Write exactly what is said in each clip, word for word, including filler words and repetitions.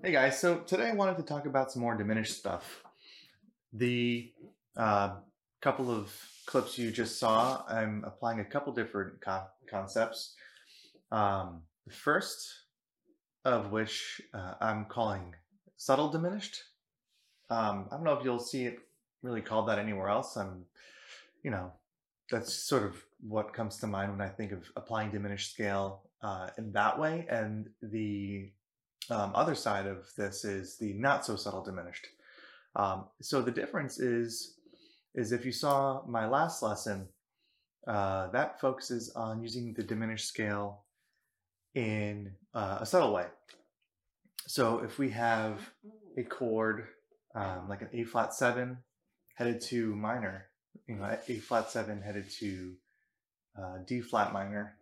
Hey guys, so today I wanted to talk about some more diminished stuff. The uh, couple of clips you just saw, I'm applying a couple different co concepts. Um, the first of which uh, I'm calling subtle diminished. Um, I don't know if you'll see it really called that anywhere else. I'm, you know, that's sort of what comes to mind when I think of applying diminished scale uh, in that way. And the um, other side of this is the not so subtle diminished. Um, so the difference is, is if you saw my last lesson, uh, that focuses on using the diminished scale in uh, a subtle way. So if we have a chord um, like an A flat seven headed to minor, you know, A flat seven headed to uh, D flat minor,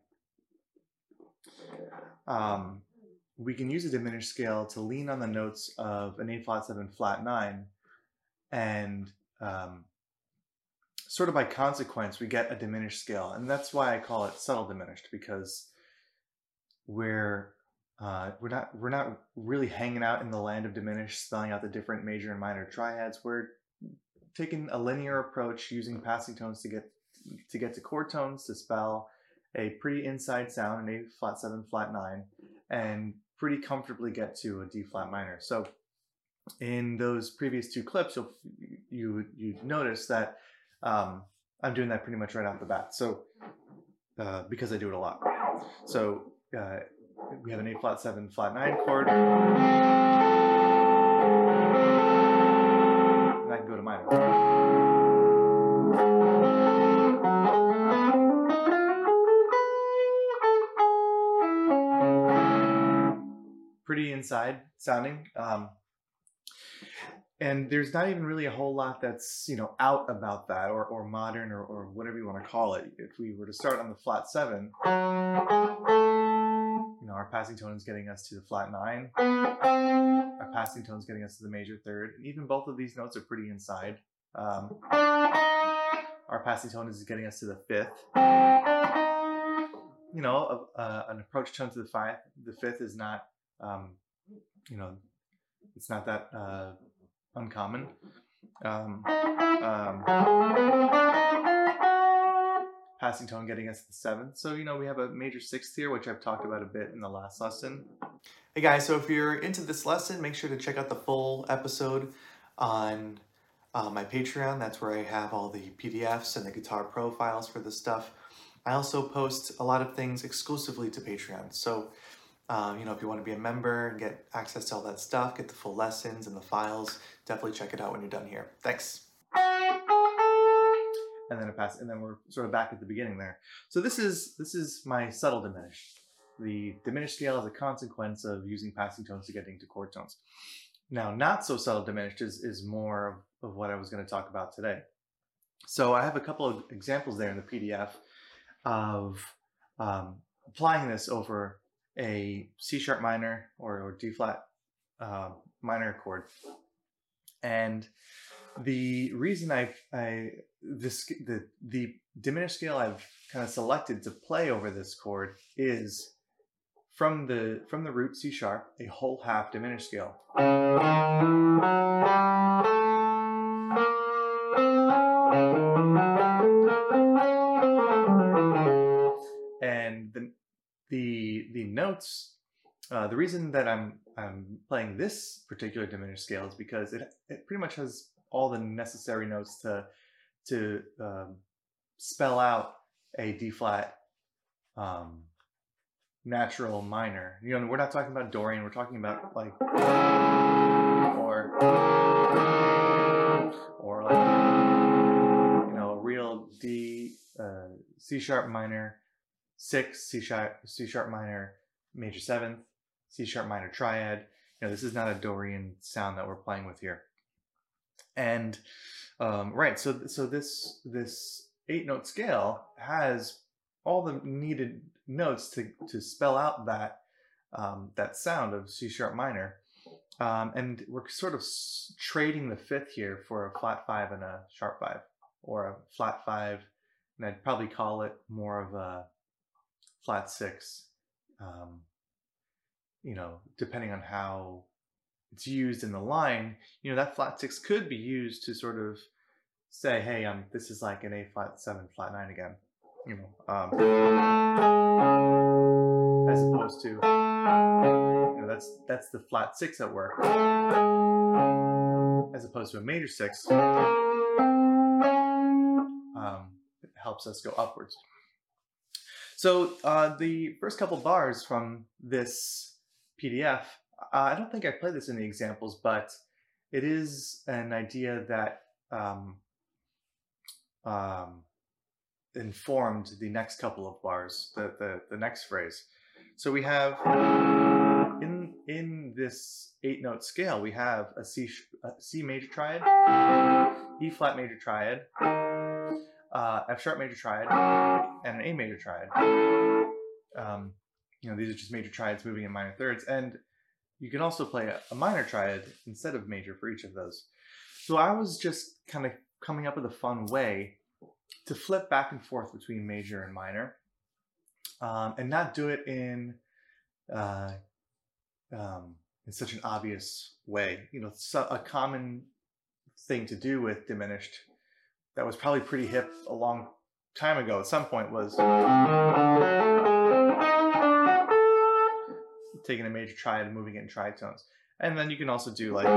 um, we can use a diminished scale to lean on the notes of an A flat seven flat nine, and um, sort of by consequence we get a diminished scale, and that's why I call it subtle diminished, because we're uh, we're not we're not really hanging out in the land of diminished, spelling out the different major and minor triads. We're taking a linear approach, using passing tones to get to get to chord tones to spell a pretty inside sound in A flat seven flat nine, and pretty comfortably get to a D flat minor. So in those previous two clips, you'll you you notice that um, I'm doing that pretty much right off the bat. So uh, because I do it a lot. So uh, we have an A flat seven flat nine chord, and I can go to minor. Pretty inside sounding. Um, and there's not even really a whole lot that's, you know, out about that, or, or modern, or, or whatever you want to call it. If we were to start on the flat seven, you know, our passing tone is getting us to the flat nine. Our passing tone is getting us to the major third. And even both of these notes are pretty inside. Um, our passing tone is getting us to the fifth. You know, uh, an approach tone to the five, the fifth is not, um, you know, it's not that uh, uncommon. Um, um, passing tone getting us to the seventh. So, you know, we have a major sixth here, which I've talked about a bit in the last lesson. Hey guys, so if you're into this lesson, make sure to check out the full episode on uh, my Patreon. That's where I have all the P D Fs and the guitar profiles for this stuff. I also post a lot of things exclusively to Patreon. So, um, you know, if you want to be a member and get access to all that stuff, get the full lessons and the files, definitely check it out when you're done here. Thanks. And then a pass, and then we're sort of back at the beginning there. So this is this is my subtle diminished. The diminished scale is a consequence of using passing tones to getting to chord tones. Now, not so subtle diminished is, is more of, of what I was going to talk about today. So I have a couple of examples there in the P D F of um, applying this over a C sharp minor or, or D flat uh, minor chord. And the reason I I this the the diminished scale I've kind of selected to play over this chord is from the from the root C sharp, a whole half diminished scale. And the the the notes, uh, the reason that I'm I'm playing this particular diminished scale is because it it pretty much has all the necessary notes to to um, spell out a D flat um, natural minor. You know, we're not talking about Dorian. We're talking about like or or like, you know, a real D uh, C sharp minor six, C sharp C sharp minor major seventh, C sharp minor triad. You know, this is not a Dorian sound that we're playing with here. And um, right, so so this this eight note scale has all the needed notes to to spell out that um, that sound of C sharp minor, um, and we're sort of trading the fifth here for a flat five and a sharp five, or a flat five, and I'd probably call it more of a flat six. Um, you know, depending on how it's used in the line, you know, that flat six could be used to sort of say, hey, um, this is like an A flat seven, flat nine again, you know, um, as opposed to, you know, that's that's the flat six at work, as opposed to a major six. Um, it helps us go upwards. So uh, the first couple bars from this P D F, uh, I don't think I played this in the examples, but it is an idea that um, um, informed the next couple of bars, the, the, the next phrase. So we have, in, in this eight note scale, we have a C, a C major triad, E flat major triad, uh, F sharp major triad, and an A major triad. Um, you know, these are just major triads moving in minor thirds, and you can also play a, a minor triad instead of major for each of those. So I was just kind of coming up with a fun way to flip back and forth between major and minor, um, and not do it in uh, um, in such an obvious way. You know, so a common thing to do with diminished that was probably pretty hip a long time ago at some point was taking a major triad and moving it in tritones. And then you can also do like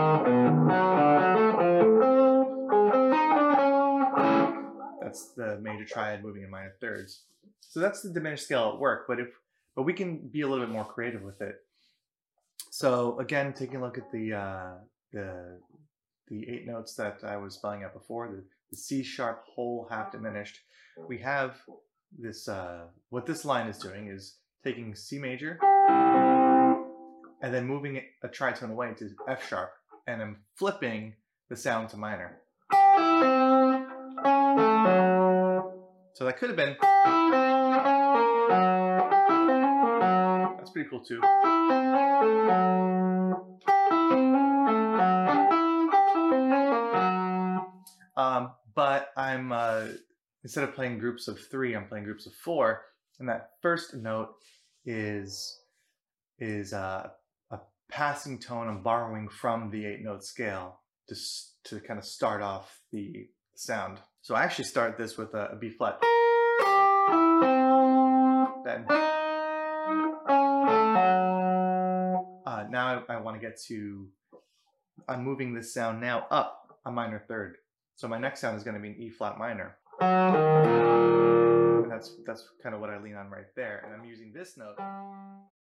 that's the major triad moving in minor thirds. So that's the diminished scale at work, but if but we can be a little bit more creative with it. So again, taking a look at the uh, the the eight notes that I was spelling out before, the, the C sharp whole half diminished, we have this, uh, what this line is doing is taking C major and then moving it a tritone away to F sharp, and I'm flipping the sound to minor. So that could have been, that's pretty cool too. Um, but I'm, uh, instead of playing groups of three, I'm playing groups of four. And that first note is, is uh, a passing tone I'm borrowing from the eight note scale to, to kind of start off the sound. So I actually start this with a, a B flat. Then uh, now I, I want to get to, I'm moving this sound now up a minor third. So my next sound is going to be an E flat minor. And that's, that's kind of what I lean on right there. And I'm using this note